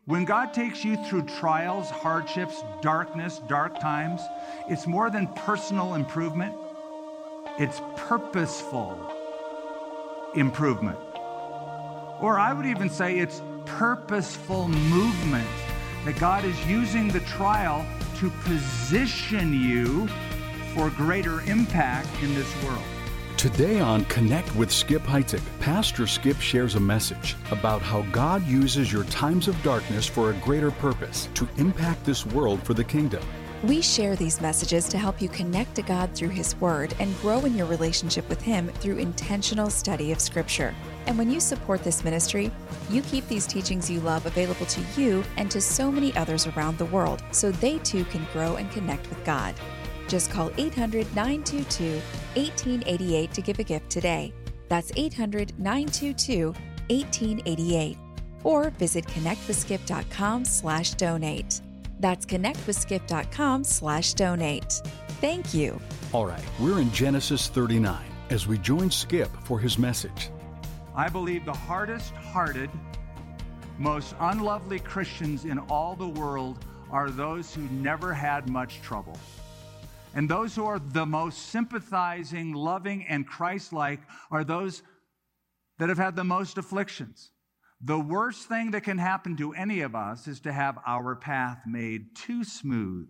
when God takes you through trials, hardships, darkness, dark times, it's more than personal improvement. It's purposeful improvement. Or I would even say it's purposeful movement, that God is using the trial to position you for greater impact in this world. Today on Connect with Skip Heitzig, Pastor Skip shares a message about how God uses your times of darkness for a greater purpose to impact this world for the kingdom. We share these messages to help you connect to God through His Word and grow in your relationship with Him through intentional study of Scripture. And when you support this ministry, you keep these teachings you love available to you and to so many others around the world, so they too can grow and connect with God. Just call 800-922-1888 to give a gift today. That's 800-922-1888. Or visit connectwithskip.com/donate. That's connectwithskip.com/donate. Thank you. All right, we're in Genesis 39 as we join Skip for his message. I believe the hardest-hearted, most unlovely Christians in all the world are those who never had much trouble. And those who are the most sympathizing, loving, and Christ-like are those that have had the most afflictions. The worst thing that can happen to any of us is to have our path made too smooth.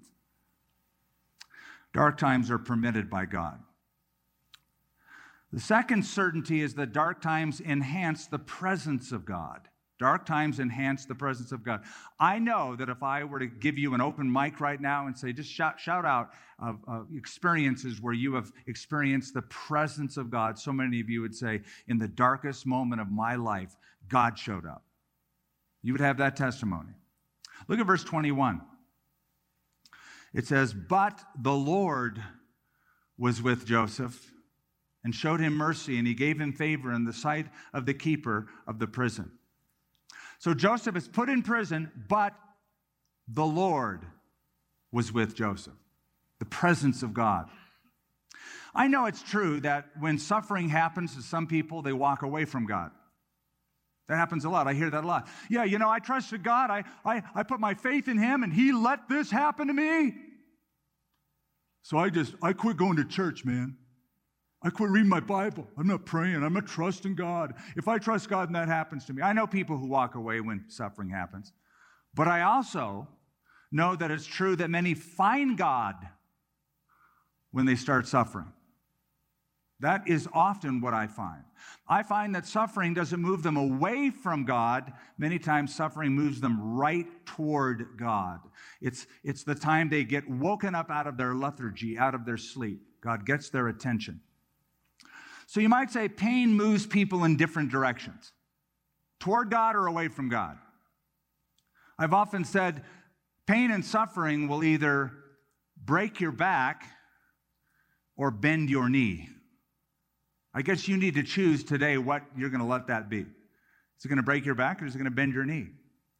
Dark times are permitted by God. The second certainty is that dark times enhance the presence of God. Dark times enhance the presence of God. I know that if I were to give you an open mic right now and say, just shout out experiences where you have experienced the presence of God, so many of you would say, in the darkest moment of my life, God showed up. You would have that testimony. Look at verse 21. It says, "But the Lord was with Joseph and showed him mercy, and he gave him favor in the sight of the keeper of the prison." So Joseph is put in prison, but the Lord was with Joseph. The presence of God. I know it's true that when suffering happens to some people, they walk away from God. That happens a lot. I hear that a lot. Yeah, I trusted God. I put my faith in Him, and He let this happen to me. So I quit going to church, man. I quit reading my Bible. I'm not praying. I'm not trusting God. If I trust God and that happens to me, I know people who walk away when suffering happens. But I also know that it's true that many find God when they start suffering. That is often what I find. I find that suffering doesn't move them away from God. Many times suffering moves them right toward God. It's the time they get woken up out of their lethargy, out of their sleep. God gets their attention. So you might say pain moves people in different directions, toward God or away from God. I've often said pain and suffering will either break your back or bend your knee. I guess you need to choose today what you're going to let that be. Is it going to break your back or is it going to bend your knee?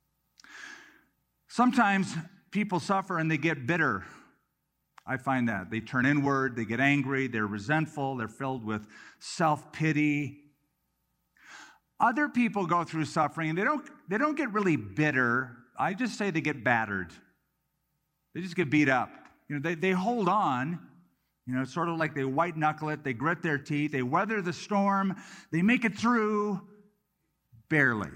Sometimes people suffer and they get bitter. I find that. They turn inward, they get angry, they're resentful, they're filled with self-pity. Other people go through suffering and they don't get really bitter. I just say they get battered. They just get beat up. They hold on. It's sort of like they white knuckle it, they grit their teeth, they weather the storm, they make it through barely.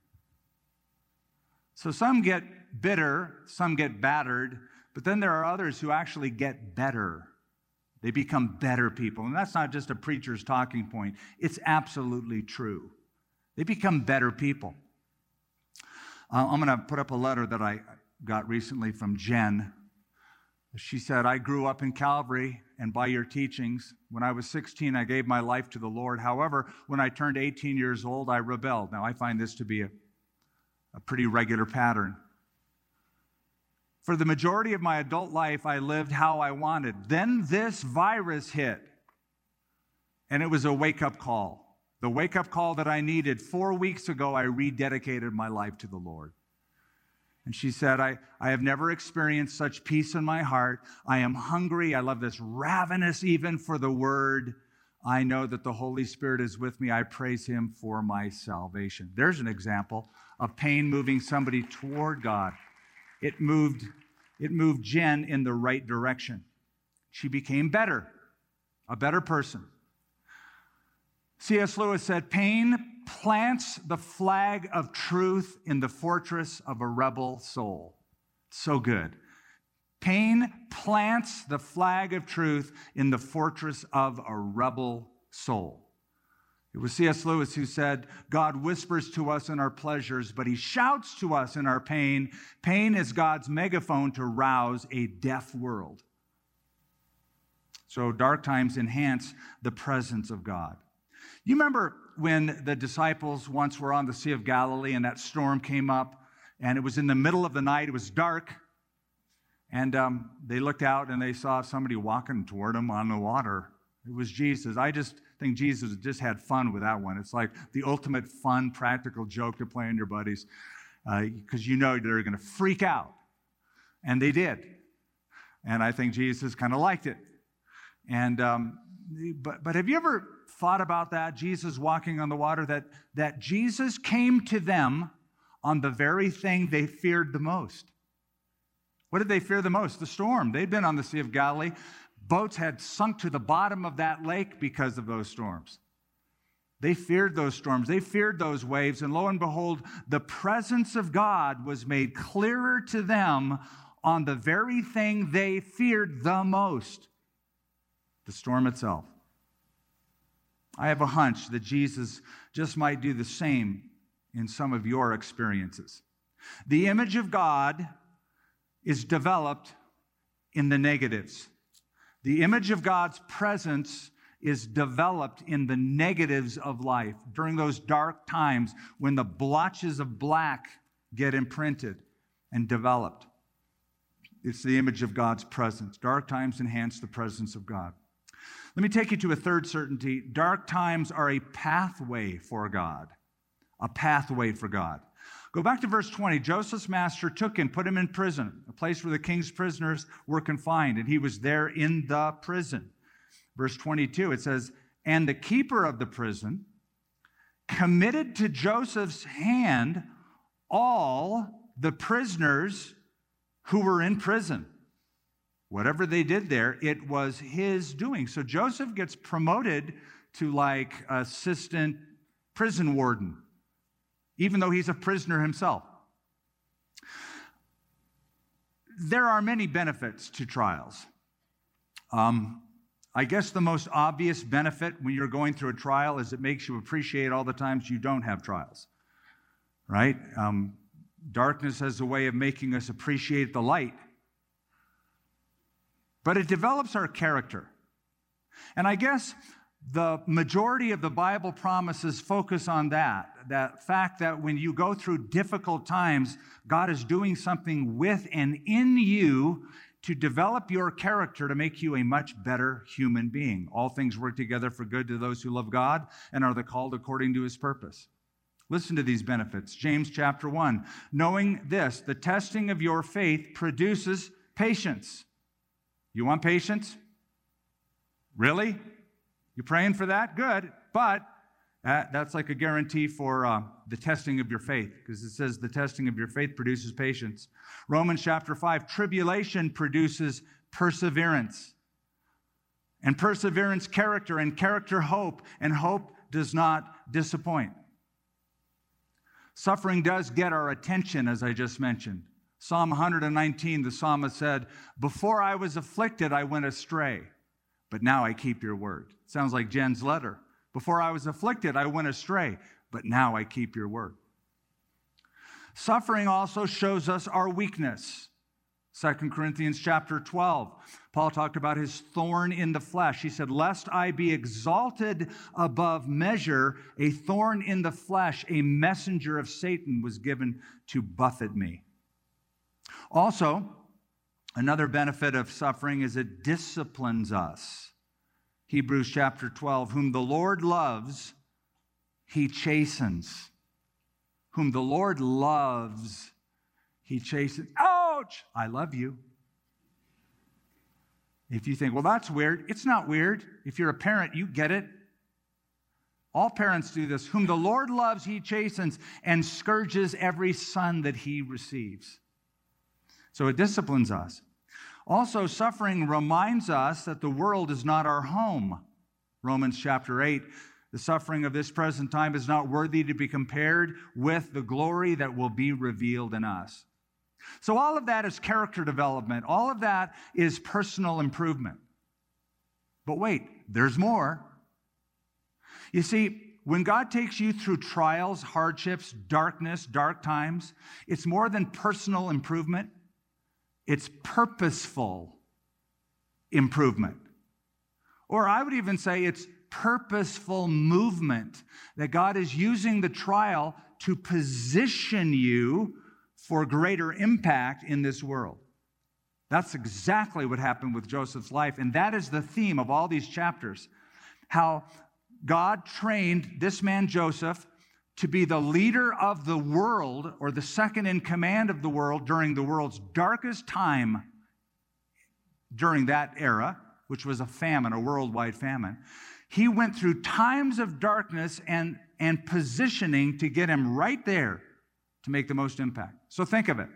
So some get bitter, some get battered, but then there are others who actually get better. They become better people. And that's not just a preacher's talking point. It's absolutely true. They become better people. I'm going to put up a letter that I got recently from Jen. She said, "I grew up in Calvary, and by your teachings, when I was 16, I gave my life to the Lord. However, when I turned 18 years old, I rebelled." Now, I find this to be a pretty regular pattern. "For the majority of my adult life, I lived how I wanted. Then this virus hit, and it was a wake-up call. The wake-up call that I needed. 4 weeks ago, I rededicated my life to the Lord." And she said, I have never experienced such peace in my heart. I am hungry. I love this, ravenous even for the word. I know that the Holy Spirit is with me. I praise him for my salvation. There's an example of pain moving somebody toward God. It moved Jen in the right direction. She became better, a better person. C.S. Lewis said, pain plants the flag of truth in the fortress of a rebel soul. So good. Pain plants the flag of truth in the fortress of a rebel soul. It was C.S. Lewis who said, God whispers to us in our pleasures, but he shouts to us in our pain. Pain is God's megaphone to rouse a deaf world. So dark times enhance the presence of God. You remember when the disciples once were on the Sea of Galilee and that storm came up, and it was in the middle of the night, it was dark, and they looked out and they saw somebody walking toward them on the water. It was Jesus. I just think Jesus just had fun with that one. It's like the ultimate fun, practical joke to play on your buddies, because you know they're going to freak out. And they did. And I think Jesus kind of liked it. And but have you ever thought about that, Jesus walking on the water, that Jesus came to them on the very thing they feared the most? What did they fear the most? The storm. They'd been on the Sea of Galilee. Boats had sunk to the bottom of that lake because of those storms. They feared those storms. They feared those waves. And lo and behold, the presence of God was made clearer to them on the very thing they feared the most, the storm itself. I have a hunch that Jesus just might do the same in some of your experiences. The image of God is developed in the negatives. The image of God's presence is developed in the negatives of life during those dark times when the blotches of black get imprinted and developed. It's the image of God's presence. Dark times enhance the presence of God. Let me take you to a third certainty. Dark times are a pathway for God. A pathway for God. Go back to verse 20. Joseph's master took him, put him in prison, a place where the king's prisoners were confined, and he was there in the prison. Verse 22, it says, and the keeper of the prison committed to Joseph's hand all the prisoners who were in prison. Whatever they did there, it was his doing. So Joseph gets promoted to like assistant prison warden, even though he's a prisoner himself. There are many benefits to trials. I guess the most obvious benefit when you're going through a trial is it makes you appreciate all the times you don't have trials, right? Darkness has a way of making us appreciate the light. But it develops our character. And I guess the majority of the Bible promises focus on that fact that when you go through difficult times, God is doing something with and in you to develop your character to make you a much better human being. All things work together for good to those who love God and are the called according to his purpose. Listen to these benefits. James chapter 1, knowing this, the testing of your faith produces patience. You want patience? Really? You praying for that? Good. But that's like a guarantee for the testing of your faith, because it says the testing of your faith produces patience. Romans chapter 5, tribulation produces perseverance. And perseverance, character, and character, hope, and hope does not disappoint. Suffering does get our attention, as I just mentioned. Psalm 119, the psalmist said, before I was afflicted, I went astray, but now I keep your word. Sounds like Jen's letter. Before I was afflicted, I went astray, but now I keep your word. Suffering also shows us our weakness. 2 Corinthians chapter 12, Paul talked about his thorn in the flesh. He said, lest I be exalted above measure, a thorn in the flesh, a messenger of Satan was given to buffet me. Also, another benefit of suffering is it disciplines us. Hebrews chapter 12, whom the Lord loves, he chastens. Whom the Lord loves, he chastens. Ouch! I love you. If you think, well, that's weird, it's not weird. If you're a parent, you get it. All parents do this. Whom the Lord loves, he chastens and scourges every son that he receives. So it disciplines us. Also, suffering reminds us that the world is not our home. Romans chapter 8, the suffering of this present time is not worthy to be compared with the glory that will be revealed in us. So all of that is character development. All of that is personal improvement. But wait, there's more. You see, when God takes you through trials, hardships, darkness, dark times, it's more than personal improvement. It's purposeful improvement. Or I would even say it's purposeful movement, that God is using the trial to position you for greater impact in this world. That's exactly what happened with Joseph's life, and that is the theme of all these chapters. How God trained this man Joseph to be the leader of the world, or the second in command of the world during the world's darkest time during that era, which was a famine, a worldwide famine. He went through times of darkness and positioning to get him right there to make the most impact. So think of it.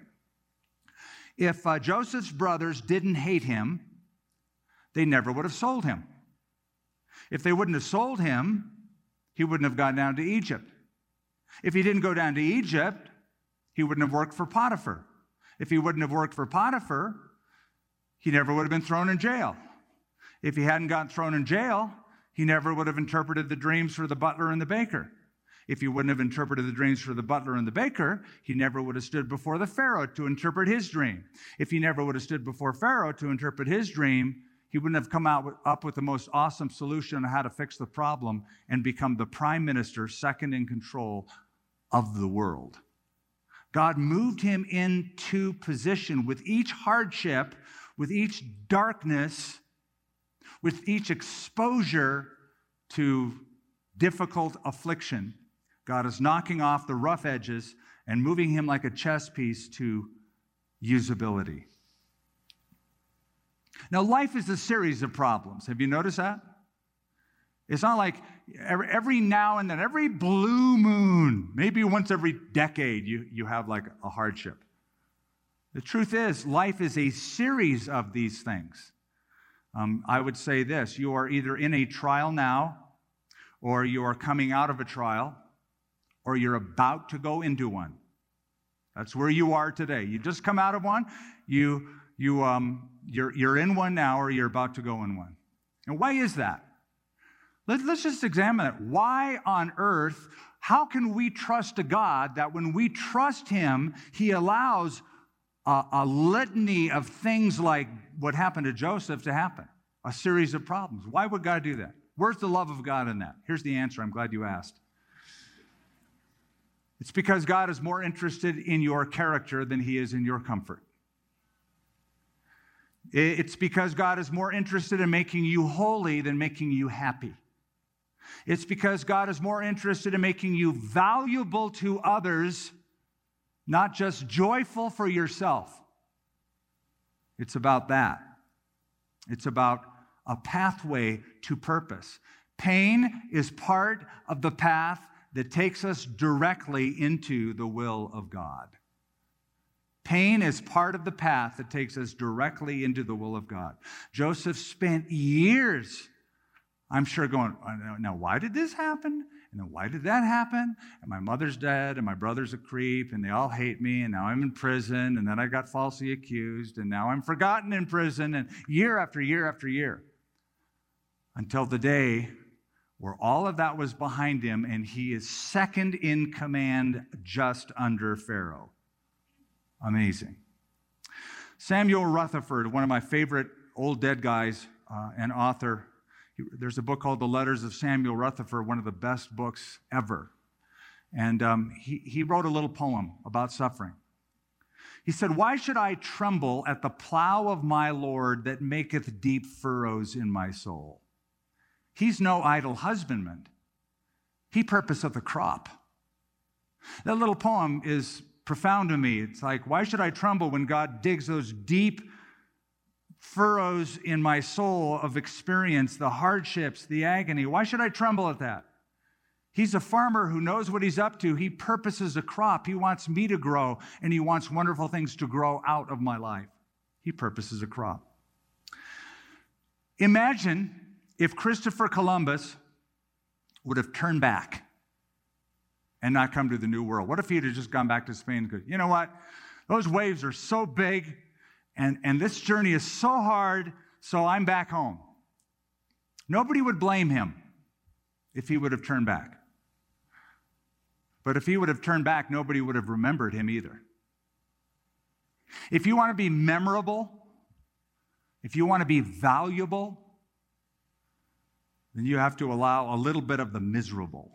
If Joseph's brothers didn't hate him, they never would have sold him. If they wouldn't have sold him, he wouldn't have gone down to Egypt. If he didn't go down to Egypt, he wouldn't have worked for Potiphar. If he wouldn't have worked for Potiphar, he never would have been thrown in jail. If he hadn't gotten thrown in jail, he never would have interpreted the dreams for the butler and the baker. If he wouldn't have interpreted the dreams for the butler and the baker, he never would have stood before the Pharaoh to interpret his dream. If he never would have stood before Pharaoh to interpret his dream, he wouldn't have come up with the most awesome solution on how to fix the problem and become the prime minister, second in control of the world. God moved him into position with each hardship, with each darkness, with each exposure to difficult affliction. God is knocking off the rough edges and moving him like a chess piece to usability. Now, life is a series of problems. Have you noticed that? It's not like every now and then, every blue moon, maybe once every decade, you have like a hardship. The truth is, life is a series of these things. I would say this: you are either in a trial now, or you are coming out of a trial, or you're about to go into one. That's where you are today. You just come out of one, you're in one now, or you're about to go in one. And why is that? Let's just examine it. Why on earth, how can we trust a God that when we trust him, he allows a litany of things like what happened to Joseph to happen? A series of problems. Why would God do that? Where's the love of God in that? Here's the answer. I'm glad you asked. It's because God is more interested in your character than he is in your comfort. It's because God is more interested in making you holy than making you happy. It's because God is more interested in making you valuable to others, not just joyful for yourself. It's about that. It's about a pathway to purpose. Pain is part of the path that takes us directly into the will of God. Pain is part of the path that takes us directly into the will of God. Joseph spent years, I'm sure, going, now why did this happen? And then why did that happen? And my mother's dead, and my brother's a creep, and they all hate me, and now I'm in prison, and then I got falsely accused, and now I'm forgotten in prison, and year after year after year. Until the day where all of that was behind him, and he is second in command just under Pharaoh. Amazing. Samuel Rutherford, one of my favorite old dead guys, an author. There's a book called The Letters of Samuel Rutherford, one of the best books ever. And he wrote a little poem about suffering. He said, "Why should I tremble at the plow of my Lord that maketh deep furrows in my soul? He's no idle husbandman. He purposeth a crop." That little poem is profound to me. It's like, why should I tremble when God digs those deep furrows in my soul of experience, the hardships, the agony. Why should I tremble at that? He's a farmer who knows what he's up to. He purposes a crop. He wants me to grow, and he wants wonderful things to grow out of my life. He purposes a crop. Imagine if Christopher Columbus would have turned back and not come to the New World. What if he had just gone back to Spain and go, you know what? Those waves are so big, and this journey is so hard, so I'm back home. Nobody would blame him if he would have turned back. But if he would have turned back, nobody would have remembered him either. If you want to be memorable, if you want to be valuable, then you have to allow a little bit of the miserable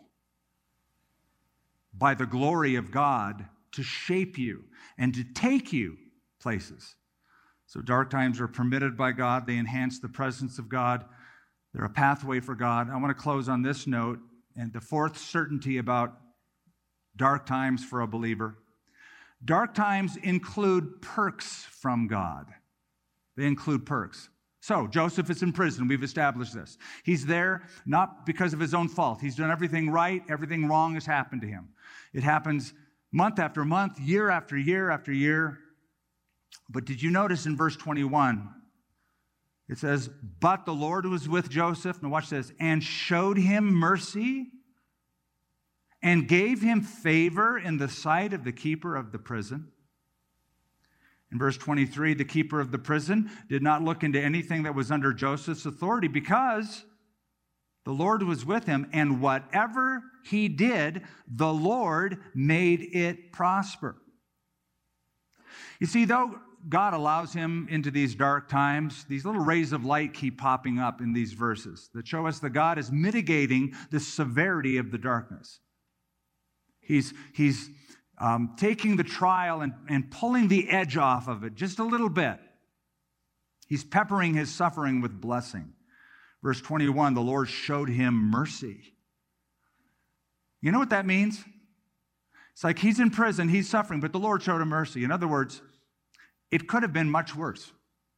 by the glory of God to shape you and to take you places. So dark times are permitted by God. They enhance the presence of God. They're a pathway for God. I want to close on this note, and the fourth certainty about dark times for a believer. Dark times include perks from God. They include perks. So Joseph is in prison. We've established this. He's there not because of his own fault. He's done everything right. Everything wrong has happened to him. It happens month after month, year after year after year. But did you notice in verse 21, it says, but the Lord was with Joseph, now watch this, and showed him mercy and gave him favor in the sight of the keeper of the prison. In verse 23, the keeper of the prison did not look into anything that was under Joseph's authority because the Lord was with him, and whatever he did, the Lord made it prosper. You see, though God allows him into these dark times, these little rays of light keep popping up in these verses that show us that God is mitigating the severity of the darkness. He's taking the trial and pulling the edge off of it just a little bit. He's peppering his suffering with blessing. Verse 21, the Lord showed him mercy. You know what that means? It's like he's in prison, he's suffering, but the Lord showed him mercy. In other words, it could have been much worse.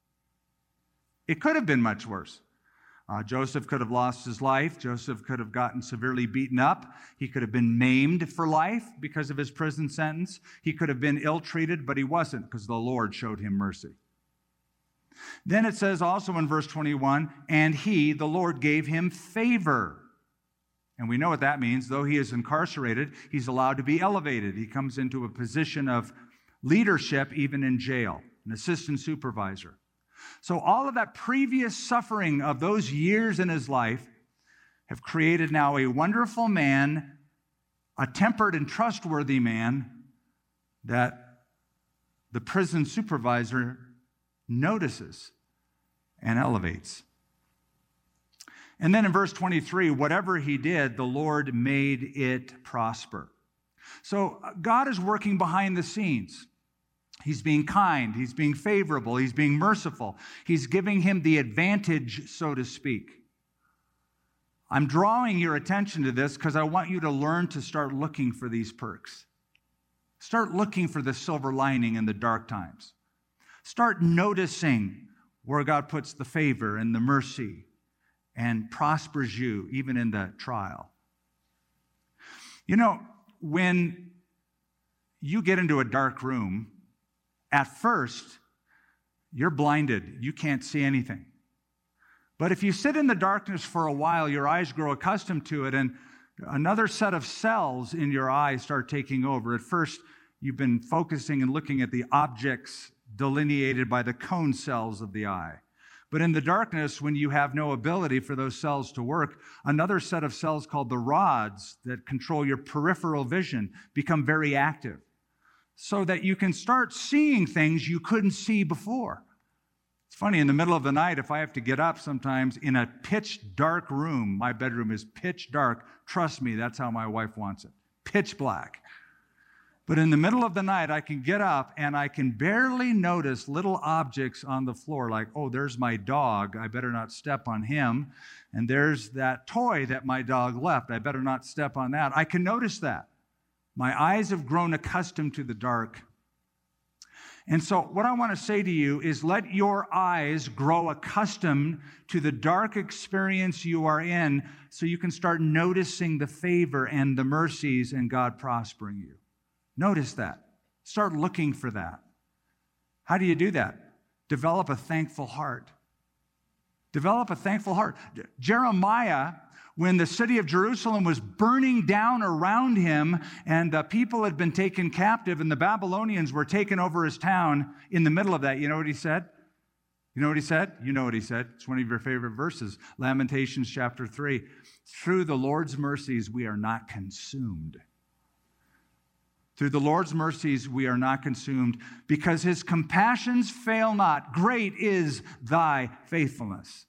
It could have been much worse. Joseph could have lost his life. Joseph could have gotten severely beaten up. He could have been maimed for life because of his prison sentence. He could have been ill-treated, but he wasn't because the Lord showed him mercy. Then it says also in verse 21, and he, the Lord, gave him favor. And we know what that means. Though he is incarcerated, he's allowed to be elevated. He comes into a position of leadership even in jail, an assistant supervisor. So all of that previous suffering of those years in his life have created now a wonderful man, a tempered and trustworthy man that the prison supervisor notices and elevates. And then in verse 23, whatever he did, the Lord made it prosper. So God is working behind the scenes. He's being kind, he's being favorable, he's being merciful. He's giving him the advantage, so to speak. I'm drawing your attention to this because I want you to learn to start looking for these perks. Start looking for the silver lining in the dark times. Start noticing where God puts the favor and the mercy and prospers you even in the trial. You know, when you get into a dark room, at first, you're blinded. You can't see anything. But if you sit in the darkness for a while, your eyes grow accustomed to it, and another set of cells in your eyes start taking over. At first, you've been focusing and looking at the objects delineated by the cone cells of the eye. But in the darkness, when you have no ability for those cells to work, another set of cells called the rods that control your peripheral vision become very active, so that you can start seeing things you couldn't see before. It's funny, in the middle of the night, if I have to get up sometimes in a pitch dark room, my bedroom is pitch dark. Trust me, that's how my wife wants it. Pitch black. But in the middle of the night, I can get up and I can barely notice little objects on the floor, like, oh, there's my dog. I better not step on him. And there's that toy that my dog left. I better not step on that. I can notice that. My eyes have grown accustomed to the dark. And so what I want to say to you is let your eyes grow accustomed to the dark experience you are in so you can start noticing the favor and the mercies and God prospering you. Notice that. Start looking for that. How do you do that? Develop a thankful heart. Develop a thankful heart. Jeremiah, when the city of Jerusalem was burning down around him and the people had been taken captive and the Babylonians were taking over his town in the middle of that, you know what he said? You know what he said? You know what he said. It's one of your favorite verses, Lamentations chapter 3. Through the Lord's mercies, we are not consumed. Through the Lord's mercies, we are not consumed because his compassions fail not. Great is thy faithfulness.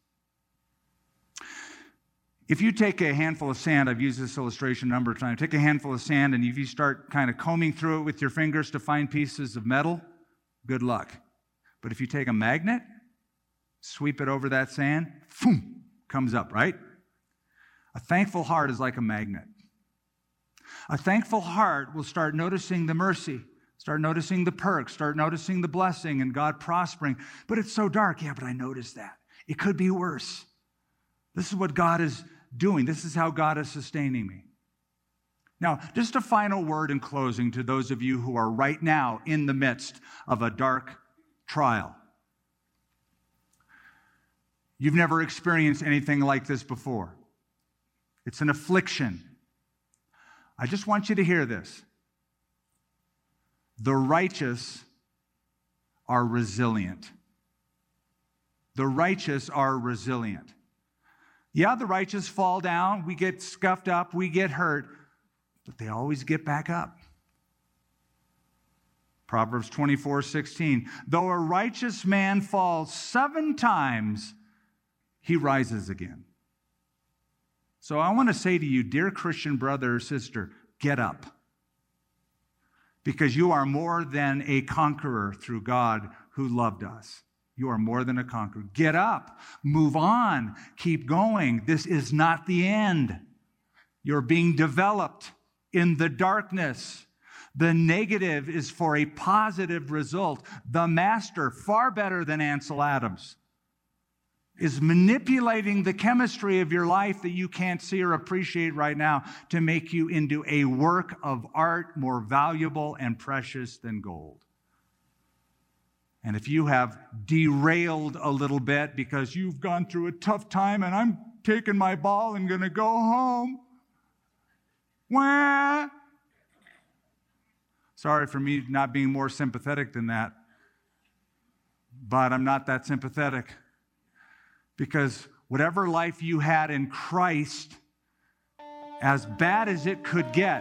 If you take a handful of sand, I've used this illustration a number of times, take a handful of sand and if you start kind of combing through it with your fingers to find pieces of metal, good luck. But if you take a magnet, sweep it over that sand, boom, comes up, right? A thankful heart is like a magnet. A thankful heart will start noticing the mercy, start noticing the perks, start noticing the blessing and God prospering. But it's so dark. Yeah, but I noticed that. It could be worse. This is what God is doing. This is how God is sustaining me. Now, just a final word in closing to those of you who are right now in the midst of a dark trial. You've never experienced anything like this before. It's an affliction. I just want you to hear this. The righteous are resilient. The righteous are resilient. Yeah, the righteous fall down, we get scuffed up, we get hurt, but they always get back up. Proverbs 24:16. Though a righteous man falls 7 times, he rises again. So I want to say to you, dear Christian brother or sister, get up. Because you are more than a conqueror through God who loved us. You are more than a conqueror. Get up, move on, keep going. This is not the end. You're being developed in the darkness. The negative is for a positive result. The master, far better than Ansel Adams, is manipulating the chemistry of your life that you can't see or appreciate right now to make you into a work of art more valuable and precious than gold. And if you have derailed a little bit because you've gone through a tough time and I'm taking my ball and going to go home, wah. Sorry for me not being more sympathetic than that, but I'm not that sympathetic. Because whatever life you had in Christ, as bad as it could get,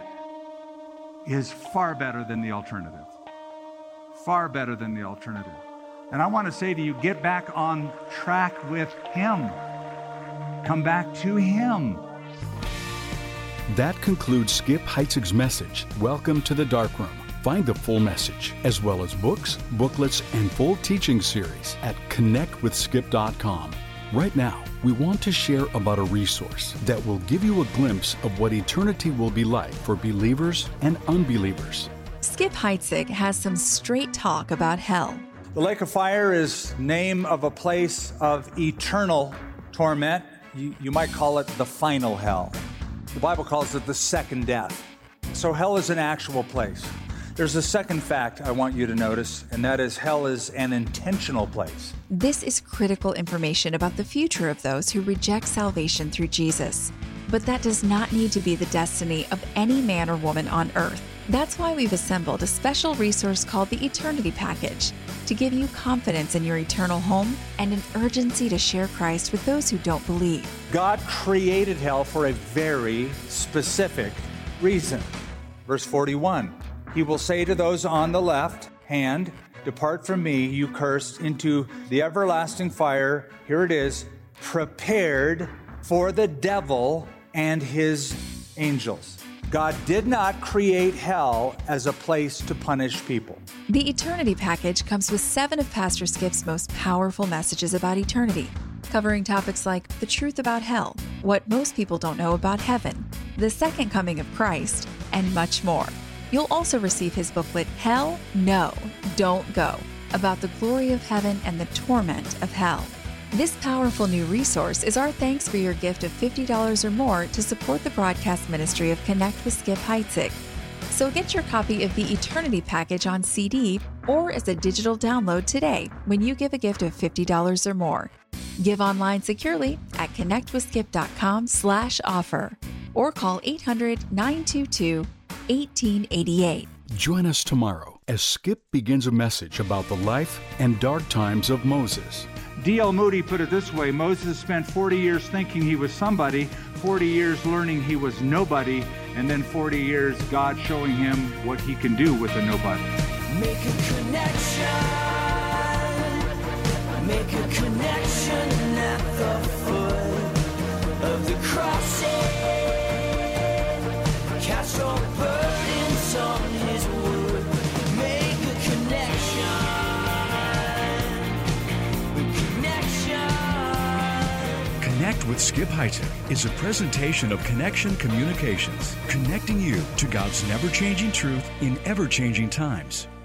is far better than the alternative. Far better than the alternative. And I want to say to you, get back on track with Him. Come back to Him. That concludes Skip Heitzig's message, Welcome to the Dark Room. Find the full message, as well as books, booklets, and full teaching series at connectwithskip.com. Right now, we want to share about a resource that will give you a glimpse of what eternity will be like for believers and unbelievers. Skip Heitzig has some straight talk about hell. The lake of fire is name of a place of eternal torment. You might call it the final hell. The Bible calls it the second death. So hell is an actual place. There's a second fact I want you to notice, and that is hell is an intentional place. This is critical information about the future of those who reject salvation through Jesus. But that does not need to be the destiny of any man or woman on earth. That's why we've assembled a special resource called the Eternity Package to give you confidence in your eternal home and an urgency to share Christ with those who don't believe. God created hell for a very specific reason. Verse 41. He will say to those on the left hand, depart from me, you cursed, into the everlasting fire. Here it is, prepared for the devil and his angels. God did not create hell as a place to punish people. The Eternity Package comes with 7 of Pastor Skip's most powerful messages about eternity, covering topics like the truth about hell, what most people don't know about heaven, the second coming of Christ, and much more. You'll also receive his booklet, Hell No, Don't Go, about the glory of heaven and the torment of hell. This powerful new resource is our thanks for your gift of $50 or more to support the broadcast ministry of Connect with Skip Heitzig. So get your copy of the Eternity Package on CD or as a digital download today when you give a gift of $50 or more. Give online securely at connectwithskip.com/offer or call 800-922-1888. Join us tomorrow as Skip begins a message about the life and dark times of Moses. D.L. Moody put it this way: Moses spent 40 years thinking he was somebody, 40 years learning he was nobody, and then 40 years God showing him what he can do with a nobody. Make a connection at the foot of the cross. Cast your burdens on his wood. Make a connection. Connect with Skip Heitzig is a presentation of Connection Communications, connecting you to God's never-changing truth in ever-changing times.